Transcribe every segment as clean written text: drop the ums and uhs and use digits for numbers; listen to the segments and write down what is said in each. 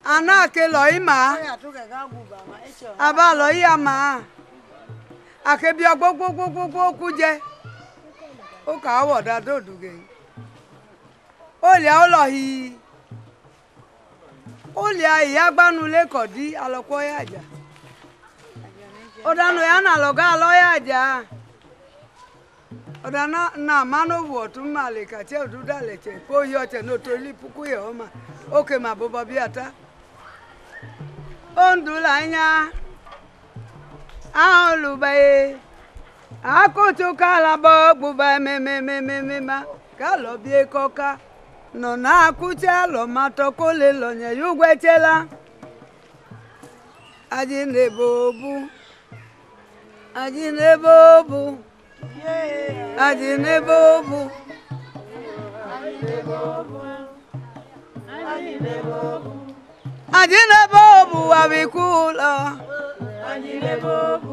ana ke lo ima aba lo ya ma ake bi ogbogbogbogbogbo ku je o ka wo da do duge o le o lo hi o le iya gbanu le kodi aloko ya ja o danu ya na lo ga lo ya ja o dana na mano wo tu male ka che du dale che ko yo che no to li puku ye o ma o ke ma bobo bi ata on du la nya a lu bae a ko to kala bo bu ba me ma ka lo bi ko ka no na ku cha lo ma to ko le lo nye yu gwe chela ajine bobu ajine bobu ajine bobu ajine bobu abikula ajine bobu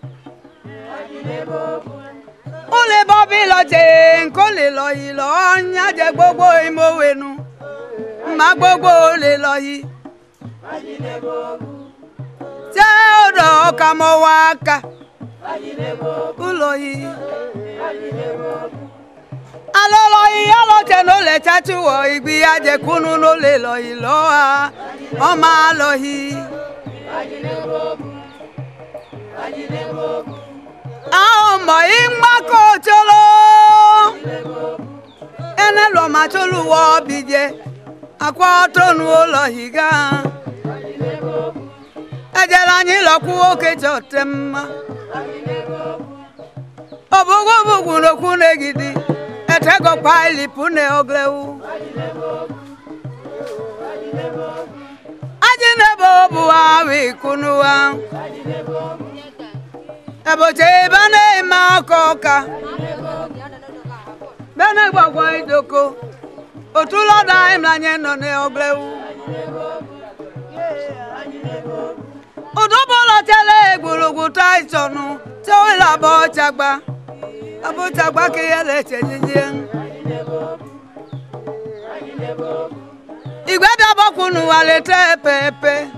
ole bobi lo je nko le lo yi lo nya je gbogbo imowenu ma gbogbo le lo yi ajine bobu je odo ka mo waka ajine bobu ulo yi ajine bobu alolo yi alo te no le tatu wo igbi aje kunu no le lo yi lo a o ma lo yi ajine bobu ajine bobu mo imma ko cholo ene lo ma cholu wo bije akwa tonu lo higa ajala ni lo ku oke jotemma obugo bugu no ku negidi etego paili pune ogleu ajine bobu awi kunuwa aboche bane makoka bene gbogbo idoko otulo da imlanye no ne oglewu odobolo tele gbulugu taisonu te o la bo chagba ke yele chenjije igbe bi abokunu wale te pepe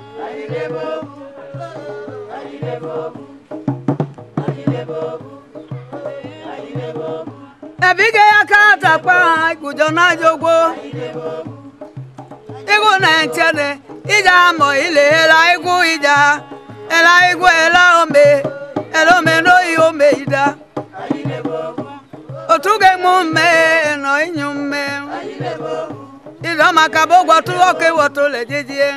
ebige ya ka takwa gujo na jogbo igu na nchede ija mo ile ela igu ija ela igu ela ome no i ome ida otuge mu me no inyu me ida makabo gwatu oke woto le jeje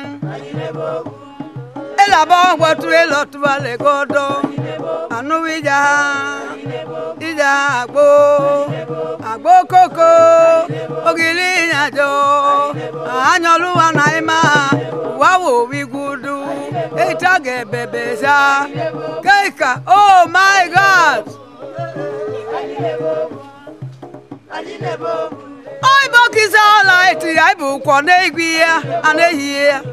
ela bo gwatu elo tuale godo anu ija agbo koko ogili nyajo anyoluwa na ima wawo wigudu etage bebeza keika oh my god oi bokiza light ai bu kwa na igwi ya anehie ya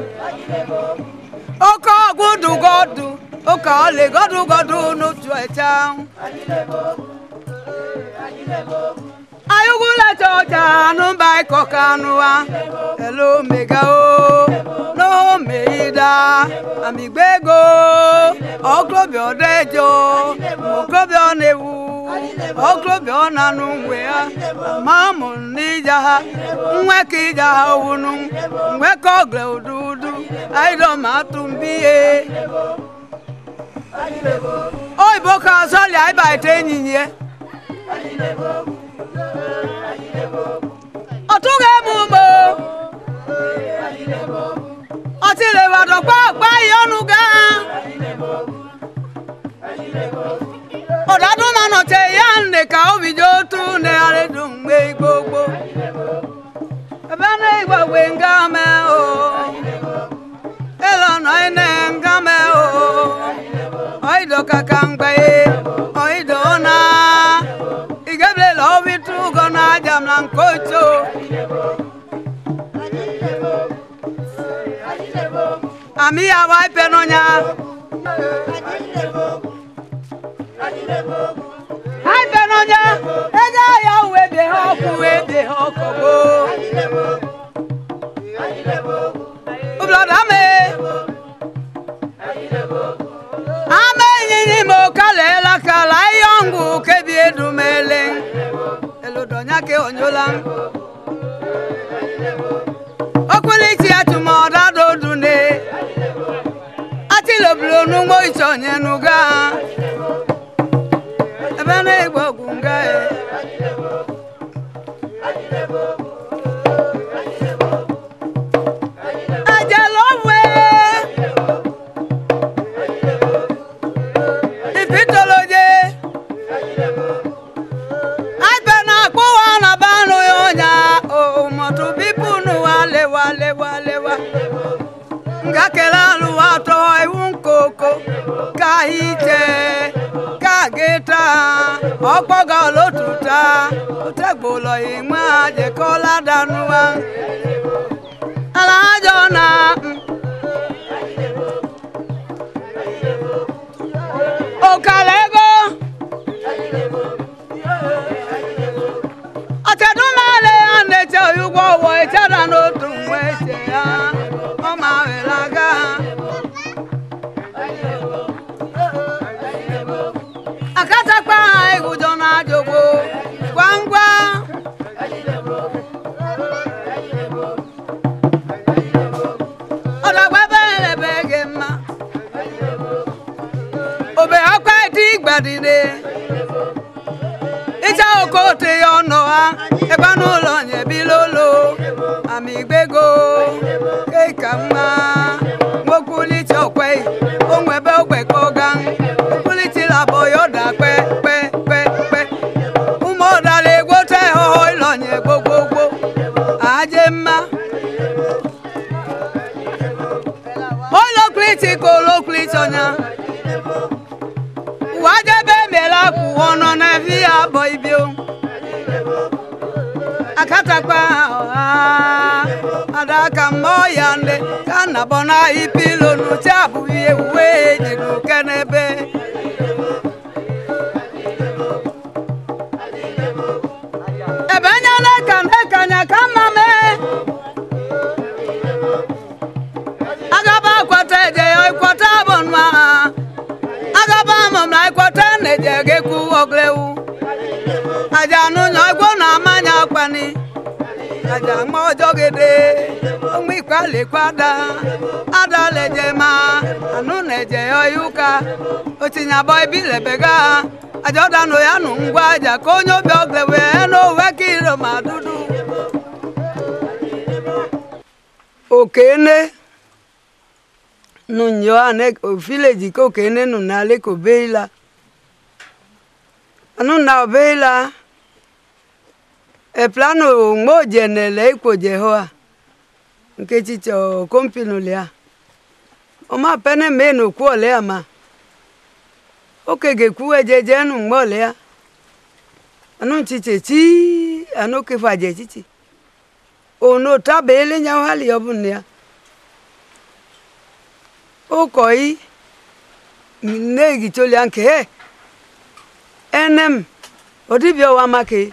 oko gudu godu oka ole godu no tuecha ayugula chocha no bai kokanua hello mega o no meida amigbego oklobi odejo oklobi onewu oklobi onanu nwe mamu nija nwe kija owunu nwe kogle odudu aido matumbiye oi boka soli ai bai tenyinye otuge mumo otile wado pa yonu ga odadu mano te yanne ka obijo tu ne ale dungbe gbogbo ebane igwe ngame o elo no ene ngame o oido kakangbe oido na igeble lo bitu gona jamlan kocho ami awai penonya hai penonya ega ya webe hokobo dame ame nyinyi mo kale la kala yongu kebi edumele elodonya ke onyola okuliti atumoda dodune ati loblo nu mo ichonye nuga ebene igbogunga ajelowe ipitoloje aibena kuwana banu yonya o motu bipunu wale ngakela luwato iwunkoko kahite kageta okpoga olotuta otegbolo inwa ajekola danuwa alajona okalego atedumale aneche oyugwo wo echara n'otu mweche ya ọma welaga akatakpa egujo na jogo gwangwa ọdọgbẹbẹrẹbẹgẹ mma obe ọkwa eti gbadide icha okote ọnọ ha ebe n'ụlọ nyebi lolo ami gbego keika mma nwokwuliti okwe onwebe ogbekọga okwuliti labọ yọda kpekpekpe ụmụọdala egwote ọhọ ịlọnye gbogbogbo aje mma olokwuliti ka olokwuliti ọnya wajebe mela kwụ ọnọ na vi ya abọ ibio akatakpa adaka moya nde kana bona ipilo nu chabu ye weje du kenebe ebanya na kanya kama me agaba kwata je kwata bonwa agaba momla kwata neje geku oglewu ajanu nyogo na manya kwani aja mojo gede omi kwale kwada ada leje ma anu neje oyuka otinya boy bi lebega ajoda no ya nu ngwa aja konyo bi oglewe no wekiro madudu okene nunyo ane village ko kene nunale ko beila anu na beila e plano moje nele iko jehoa nke chicho kompinu lea o ma pene meno ku ole ama okege ku ejeje nu mo lea anu chiche chi anu ke faje chichi ono tabele nya hali obunia o koi negi chole anke enem odibio wa make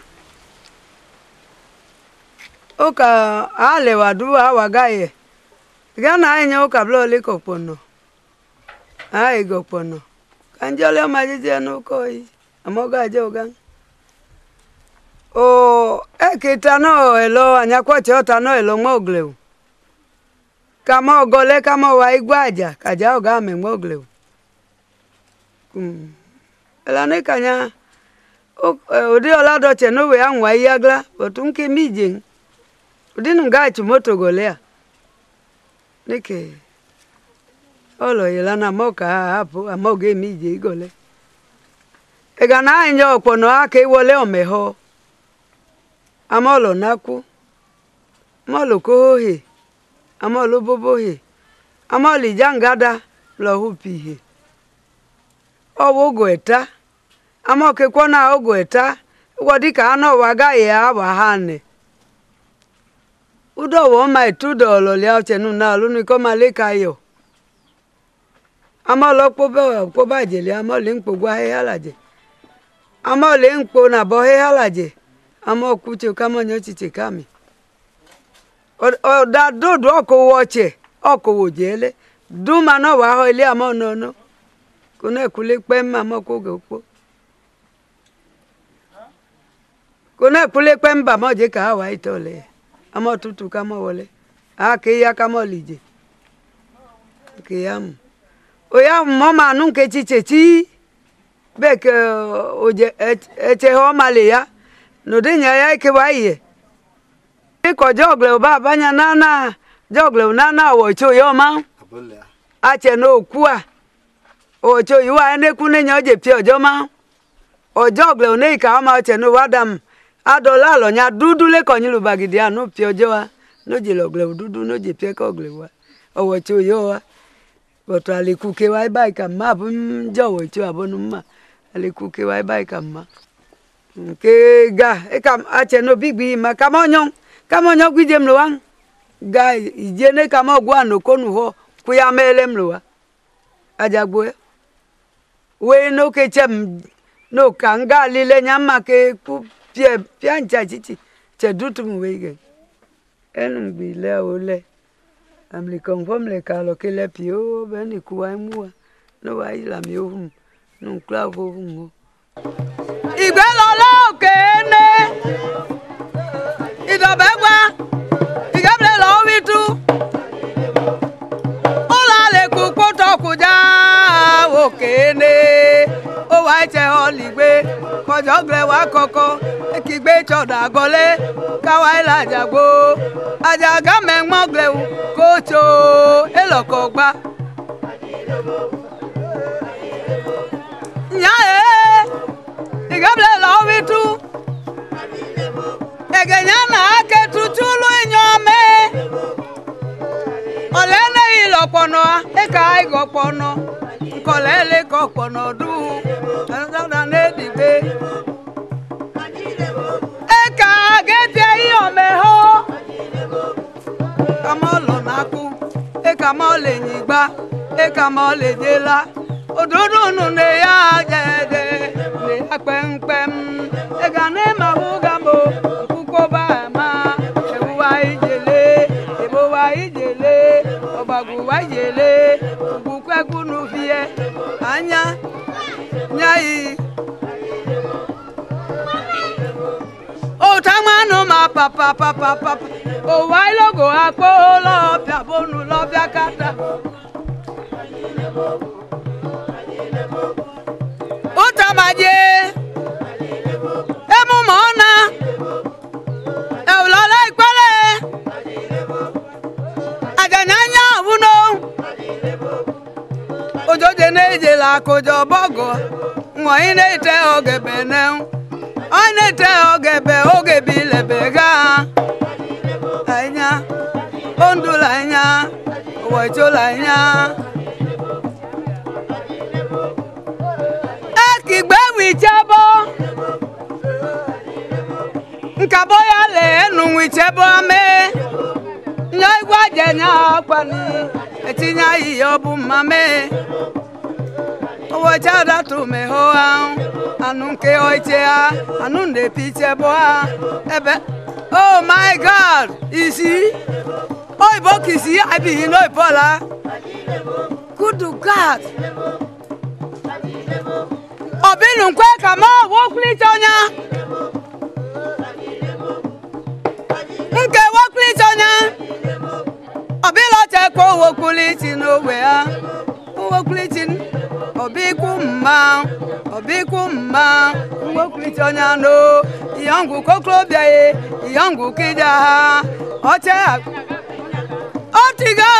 oka ale wadu awagaye gana enye oka blo le kopono ai gopono kanjole majije no koi amoga je ogan o ekitano elo anyakwa chota no elo mogleu kama ogole kama wa igwaja kaja oga me mogleu ela ne kanya odi olado cheno we anwa yagla otunke mijin udinu gachu moto golea nike olo yelana moka hapo amoge mije igole egana enyo opono ake wole omeho amolo naku molo kohe amolo bobohe amoli jangada lo hupihe owo goeta amoke kwona ogoeta wodika ano wagaye abahane udo wo mai tudo lo le ochenu na lu ni ko maleka yo amolo po baje le amole npo gwa he halaje amole npo na bo he halaje amo kuche kama nyo chiche kami o da dodo ko woche okowo jele duma no wa ho ile amo no kuna kule pem mama ko go kuna kule pem ba mo je ka wa itole amo tutu kama wole ke ya kama lije ke yam o ya mama nun ke chichechi be ke oje eche ho male ya no de nya ya ke wa ye ko jogle ba banya nana jogle nana wo cho yo ma a che no kuwa o cho yu a ne ku ne nya je pie ojo ma o jogle ne ka ma che no wadam adola lo nya dudu le ko nyilu bagidi anu pie ojo wa no je logle dudu no je pie ko gle wa o wo cho yo wa but ali ku ke wa ba ka ma bu jo wo cho abonu ma ali ku ke wa ba ka ma ke ga e kam a che no bigbi ma ka mo nyon gwije mlo wan ga ije ne ka mo gwa no konu ho ku ya mele mlo wa ajagbo we no ke chem no kanga lile nyama ke ku pia ncha chichi che dutu mu we ge enu bi le ole am li conform le ka lo ke le pio be ni ku wa mu no wa ila mi o hum no kla vo hum igbe lo lo ke ne idobegwa igable lo witu ola le ku poto kuja okene o wa che oligbe kojo gre wa koko ekigbe choda gole kawa ila jagbo ajaga me mogle kocho eloko gba nya igable lo witu egenya na ake tutulu inyome olele ilopono eka igopono kolele kopono du na nedigbe eka gete iome ho kamolo naku eka mole nyigba eka mole jela ododo nu ne ya jede ne apempem ega ne mahugambo kukoba ma ewa ijele ebo wa ijele obagu wa ijele bukweku nu fie anya nyai o tamanu ma papa o wa logo apo lo bia bonu lo bia kata o tamaje emu mona ewlala ipele ajanyanya wuno ojoje neje la kojo bogo won ne te ogebe ne one te ogebe ogebi lebega anya ondula anya wojola anya ekigbe wichebo nkabo ya le enu wichebo ame nya igwa jenya pani etinya iyo bu mame owo chada tu me ho anunke oichea anunde pichebo ebe oh my god isi oi bokisi abi no ipola good god obinu nkwe kama wo kulitonya nke wo kulitonya obilo te ko wo kuliti no we wo kulitin obikumma wo kulitonya no yangu koklobia ye yangu kija oche otigo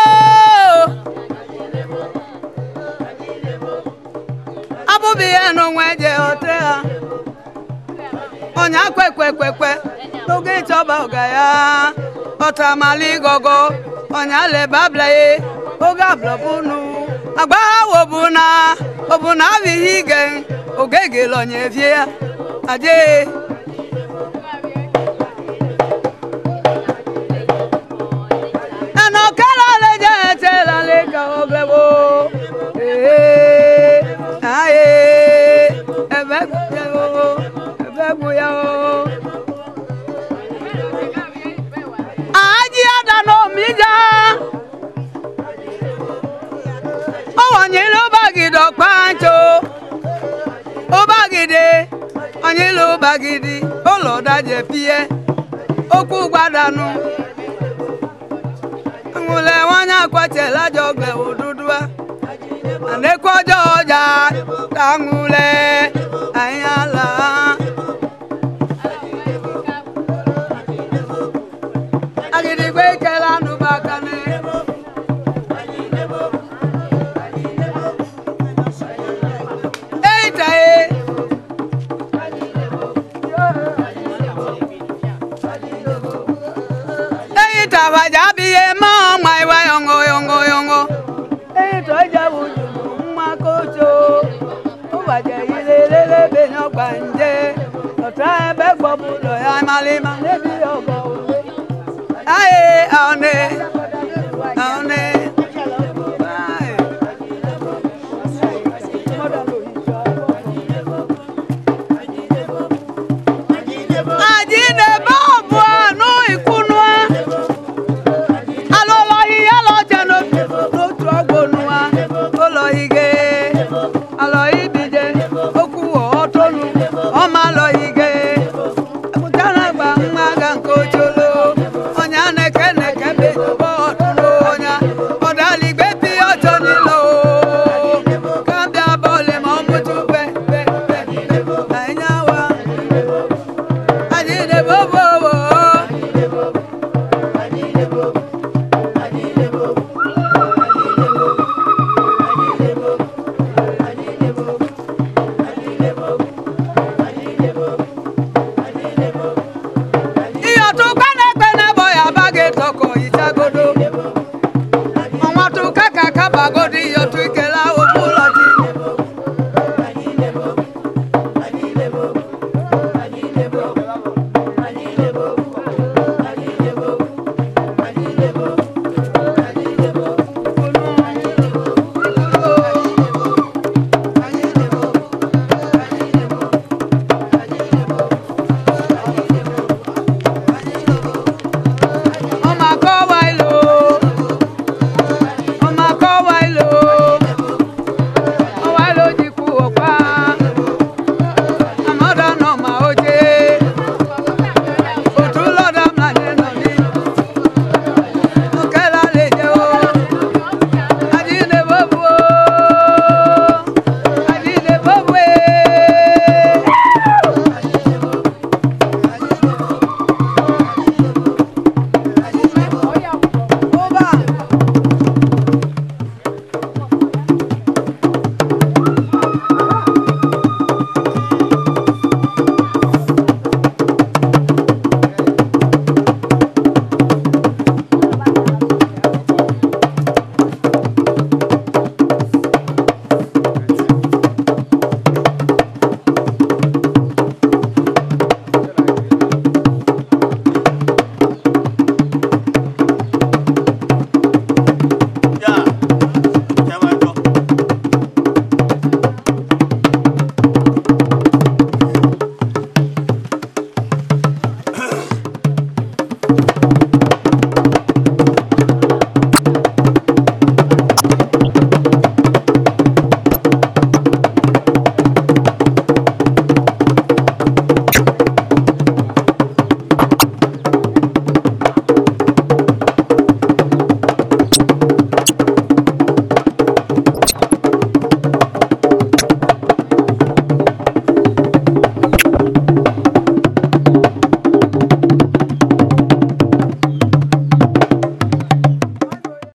abubi eno nweje otea onya kwekwe toge choba ogaya otamali gogo onya le bablaye oga blobunu agba obuna vihige ogege lonye vie aje ano kala leje tela le ka oglebo pancho obagide anyilo bagidi oloda je pie oku gbadanu ngule wanya kwate lajo gbe odudua anekwojo oja tangule ayala agidi gbe kelanu bakane Wajabiye ma mai wa yongo yongo yongo to jawuju ma kocho o waje ilele be no gbanje to ta be gbobu lo ya malima le bi ogo aye one